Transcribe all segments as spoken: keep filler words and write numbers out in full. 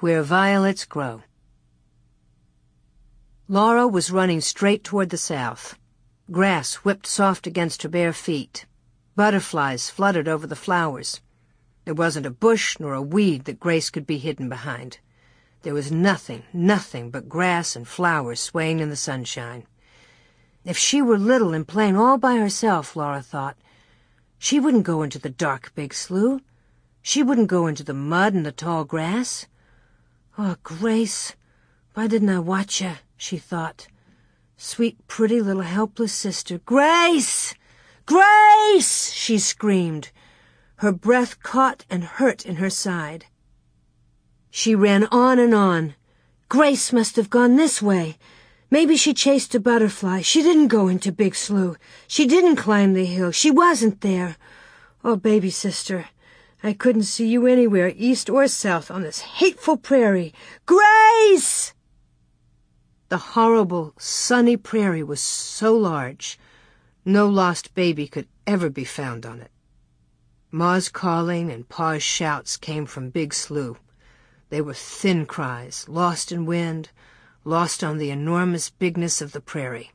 Where Violets Grow. Laura was running straight toward the south. Grass whipped soft against her bare feet. Butterflies fluttered over the flowers. There wasn't a bush nor a weed that Grace could be hidden behind. There was nothing, nothing but grass and flowers swaying in the sunshine. If she were little and playing all by herself, Laura thought, she wouldn't go into the dark big slough. She wouldn't go into the mud and the tall grass. Oh, Grace, why didn't I watch you? She thought. Sweet, pretty little helpless sister. Grace! Grace! She screamed. Her breath caught and hurt in her side. She ran on and on. Grace must have gone this way. Maybe she chased a butterfly. She didn't go into Big Slough. She didn't climb the hill. She wasn't there. Oh, baby sister, I couldn't see you anywhere, east or south, on this hateful prairie. Grace! The horrible, sunny prairie was so large, no lost baby could ever be found on it. Ma's calling and Pa's shouts came from Big Slough. They were thin cries, lost in wind, lost on the enormous bigness of the prairie.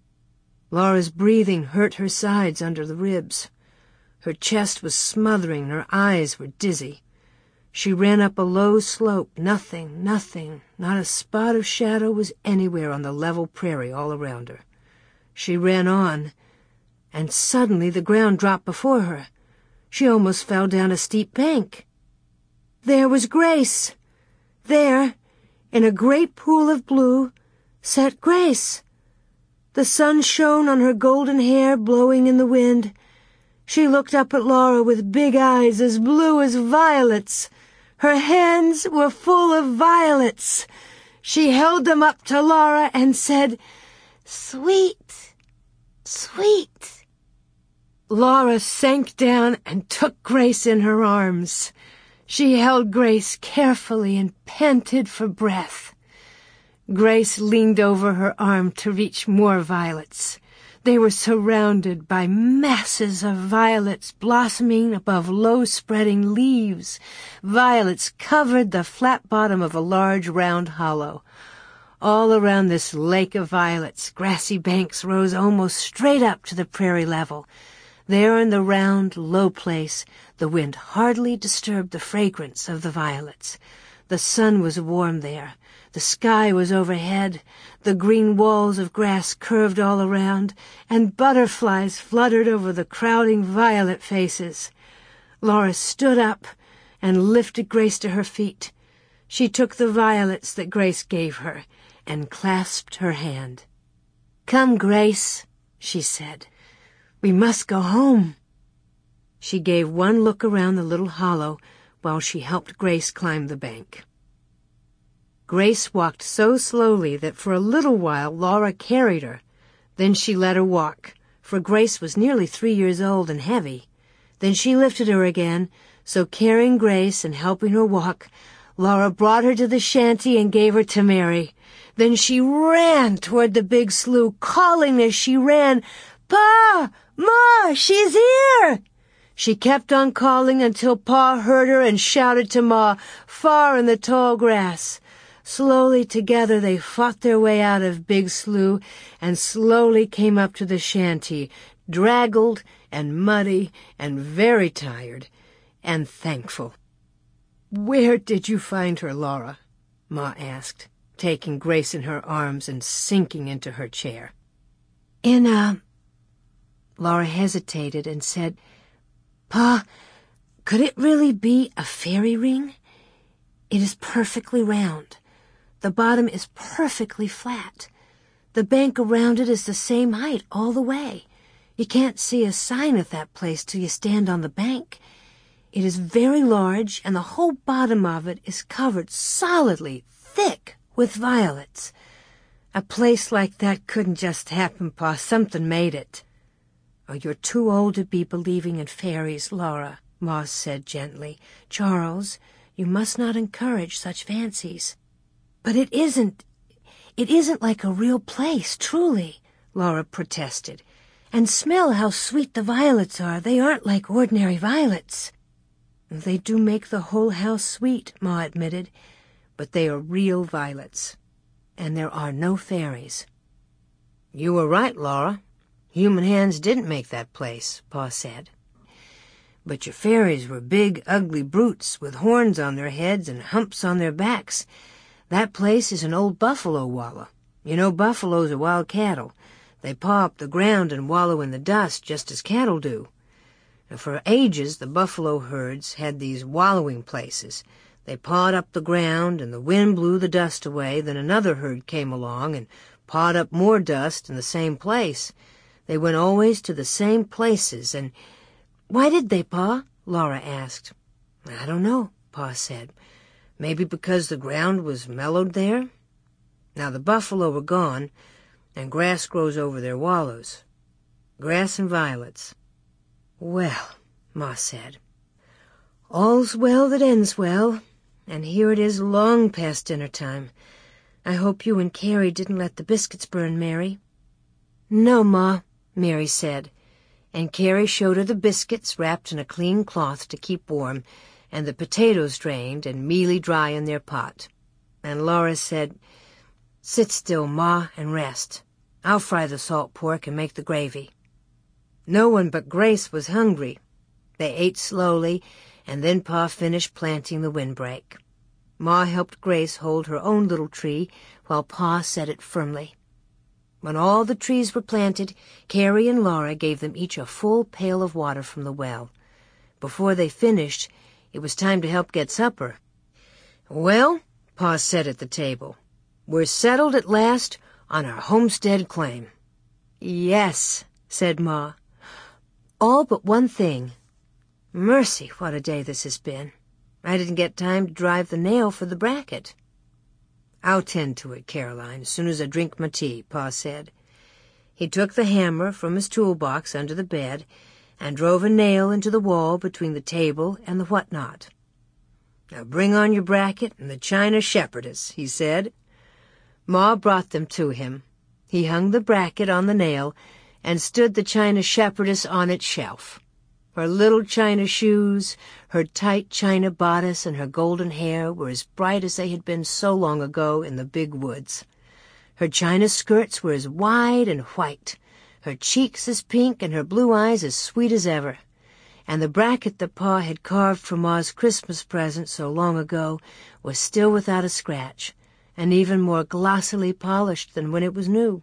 Laura's breathing hurt her sides under the ribs. Her chest was smothering and her eyes were dizzy. She ran up a low slope. Nothing, nothing, not a spot of shadow was anywhere on the level prairie all around her. She ran on, and suddenly the ground dropped before her. She almost fell down a steep bank. There was Grace. There, in a great pool of blue, sat Grace. The sun shone on her golden hair blowing in the wind. She looked up at Laura with big eyes as blue as violets. Her hands were full of violets. She held them up to Laura and said, "Sweet, sweet." Laura sank down and took Grace in her arms. She held Grace carefully and panted for breath. Grace leaned over her arm to reach more violets. They were surrounded by masses of violets blossoming above low-spreading leaves. Violets covered the flat bottom of a large round hollow. All around this lake of violets, grassy banks rose almost straight up to the prairie level. There in the round, low place, the wind hardly disturbed the fragrance of the violets. The sun was warm there. The sky was overhead. The green walls of grass curved all around, and butterflies fluttered over the crowding violet faces. Laura stood up and lifted Grace to her feet. She took the violets that Grace gave her and clasped her hand. "Come, Grace," she said. "We must go home." She gave one look around the little hollow while she helped Grace climb the bank. Grace walked so slowly that for a little while Laura carried her. Then she let her walk, for Grace was nearly three years old and heavy. Then she lifted her again, so carrying Grace and helping her walk, Laura brought her to the shanty and gave her to Mary. Then she ran toward the Big Slough, calling as she ran, "Pa! Ma! She's here!" She kept on calling until Pa heard her and shouted to Ma, far in the tall grass. Slowly together they fought their way out of Big Slough and slowly came up to the shanty, draggled and muddy and very tired and thankful. "Where did you find her, Laura?" Ma asked, taking Grace in her arms and sinking into her chair. "In a..." Laura hesitated and said, "Pa, could it really be a fairy ring? It is perfectly round. The bottom is perfectly flat. The bank around it is the same height all the way. You can't see a sign of that place till you stand on the bank. It is very large, and the whole bottom of it is covered solidly, thick, with violets. A place like that couldn't just happen, Pa. Something made it." "Oh, you're too old to be believing in fairies, Laura," Ma said gently. "Charles, you must not encourage such fancies." "But it isn't, it isn't like a real place, truly," Laura protested. "And smell how sweet the violets are. They aren't like ordinary violets." "They do make the whole house sweet," Ma admitted. but they are real violets, and there are no fairies." "You were right, Laura. Human hands didn't make that place," Pa said. "But your fairies were big, ugly brutes with horns on their heads and humps on their backs. That place is an old buffalo wallow. You know buffaloes are wild cattle. They paw up the ground and wallow in the dust just as cattle do. For ages the buffalo herds had these wallowing places. They pawed up the ground, and the wind blew the dust away. Then another herd came along and pawed up more dust in the same place. They went always to the same places, and—" "Why did they, Pa?" Laura asked. "I don't know," Pa said. "Maybe because the ground was mellowed there. Now the buffalo were gone, and grass grows over their wallows. Grass and violets." "Well," Ma said, "all's well that ends well, and here it is long past dinner time. I hope you and Carrie didn't let the biscuits burn, Mary." "No, Ma," Mary said, and Carrie showed her the biscuits wrapped in a clean cloth to keep warm, and the potatoes drained and mealy dry in their pot. And Laura said, "Sit still, Ma, and rest. I'll fry the salt pork and make the gravy." No one but Grace was hungry. They ate slowly, and then Pa finished planting the windbreak. Ma helped Grace hold her own little tree while Pa set it firmly. When all the trees were planted, Carrie and Laura gave them each a full pail of water from the well. Before they finished, it was time to help get supper. "Well," Pa said at the table, "we're settled at last on our homestead claim." "Yes," said Ma. "All but one thing. Mercy, what a day this has been. I didn't get time to drive the nail for the bracket." "I'll tend to it, Caroline, as soon as I drink my tea," Pa said. He took the hammer from his toolbox under the bed and drove a nail into the wall between the table and the whatnot. "Now bring on your bracket and the china shepherdess," he said. Ma brought them to him. He hung the bracket on the nail and stood the china shepherdess on its shelf. Her little china shoes, her tight china bodice, and her golden hair were as bright as they had been so long ago in the big woods. Her china skirts were as wide and white, her cheeks as pink, and her blue eyes as sweet as ever. And the bracket that Pa had carved for Ma's Christmas present so long ago was still without a scratch, and even more glossily polished than when it was new.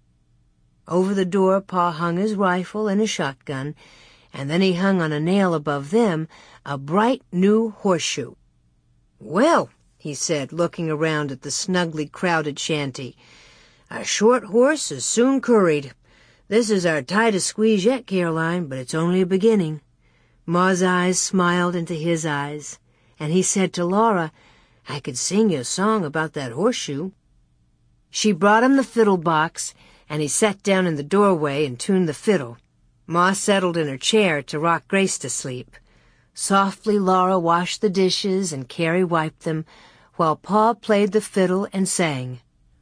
Over the door Pa hung his rifle and his shotgun, and then he hung on a nail above them a bright new horseshoe. "Well," he said, looking around at the snugly crowded shanty, "a short horse is soon curried. This is our tightest squeeze yet, Caroline, but it's only a beginning." Ma's eyes smiled into his eyes, and he said to Laura, "I could sing you a song about that horseshoe." She brought him the fiddle box, and he sat down in the doorway and tuned the fiddle. Ma settled in her chair to rock Grace to sleep. Softly Laura washed the dishes and Carrie wiped them, while Pa played the fiddle and sang,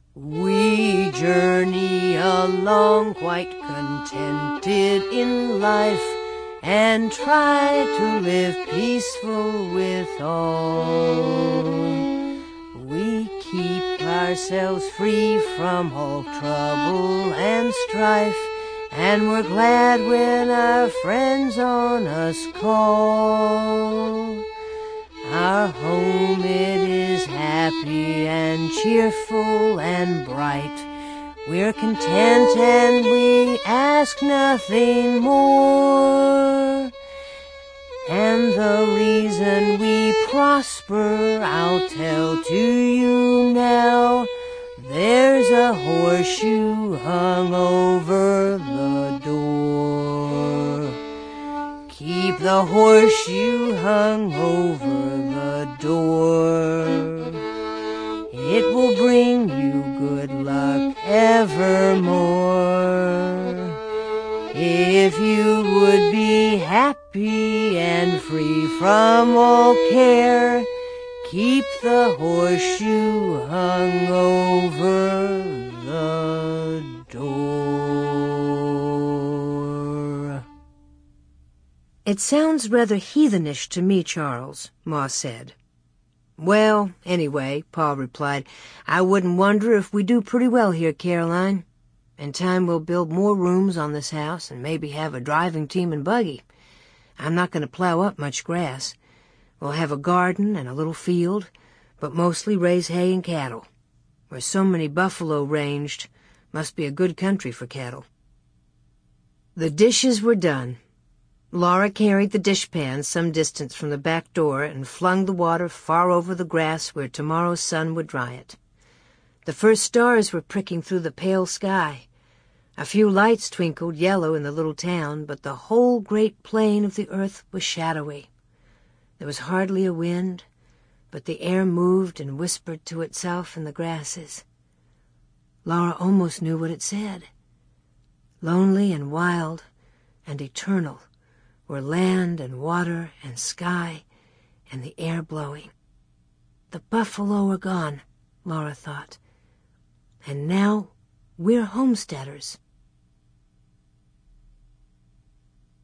"We journey along quite contented in life, and try to live peaceful with all. We keep ourselves free from all trouble and strife, and we're glad when our friends on us call. Our home it is happy and cheerful and bright. We're content and we ask nothing more. And the reason we prosper I'll tell to you now. There's a horseshoe hung over the door. Keep the horseshoe hung over the door. It will bring you good luck evermore. If you would be happy and free from all care, keep the horseshoe hung over the door." "It sounds rather heathenish to me, Charles," Ma said. "Well, anyway," Pa replied, "I wouldn't wonder if we do pretty well here, Caroline. In time we'll build more rooms on this house and maybe have a driving team and buggy. I'm not going to plow up much grass. We'll have a garden and a little field, but mostly raise hay and cattle. Where so many buffalo ranged, must be a good country for cattle." The dishes were done. Laura carried the dishpan some distance from the back door and flung the water far over the grass where tomorrow's sun would dry it. The first stars were pricking through the pale sky. A few lights twinkled yellow in the little town, but the whole great plain of the earth was shadowy. There was hardly a wind, but the air moved and whispered to itself in the grasses. Laura almost knew what it said. Lonely and wild and eternal were land and water and sky and the air blowing. The buffalo are gone, Laura thought. And now we're homesteaders.